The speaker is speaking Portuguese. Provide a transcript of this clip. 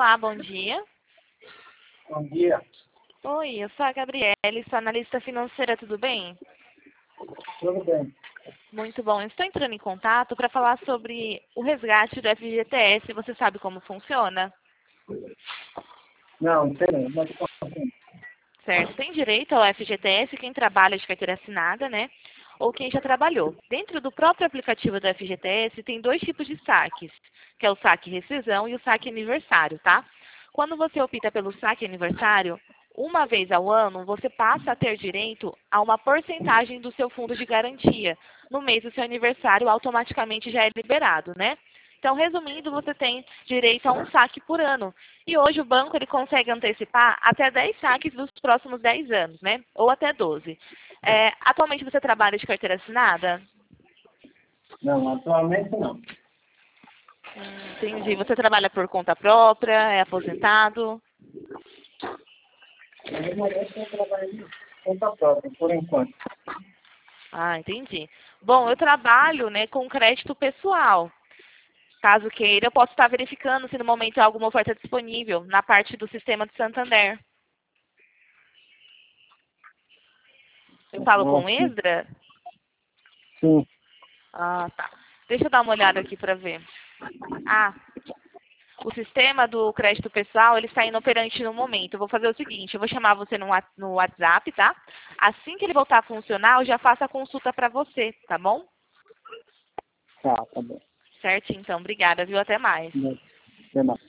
Olá, bom dia. Bom dia. Oi, eu sou a Gabriele, sou analista financeira, tudo bem? Tudo bem? Muito bom. Eu estou entrando em contato para falar sobre o resgate do FGTS. Você sabe como funciona? Não, tem, mas assim, Certo. Tem direito ao FGTS quem trabalha de carteira assinada, né? Ou quem já trabalhou. Dentro do próprio aplicativo do FGTS tem dois tipos de saques, que é o saque rescisão e o saque aniversário, tá? Quando você opta pelo saque aniversário, uma vez ao ano, você passa a ter direito a uma porcentagem do seu fundo de garantia. No mês do seu aniversário, automaticamente já é liberado, né? Então, resumindo, você tem direito a um saque por ano. E hoje o banco ele consegue antecipar até 10 saques dos próximos 10 anos, né? Ou até 12. Atualmente você trabalha de carteira assinada? não, atualmente não. Entendi. Você trabalha por conta própria, é aposentado? No momento eu trabalho por conta própria, por enquanto. Ah, entendi. Bom, eu trabalho, né, com crédito pessoal. Caso queira, eu posso estar verificando se no momento há alguma oferta disponível na parte do sistema do Santander. Eu falo com o Sim. Esdra? Sim. Ah, tá. Deixa eu dar uma olhada aqui para ver. Ah, o sistema do crédito pessoal, ele está inoperante no momento. Eu vou fazer o seguinte, eu vou chamar você no WhatsApp, tá? Assim que ele voltar a funcionar, eu já faço a consulta para você, tá bom? Tá bom. Certo, então. Obrigada, viu? Até mais. Até mais.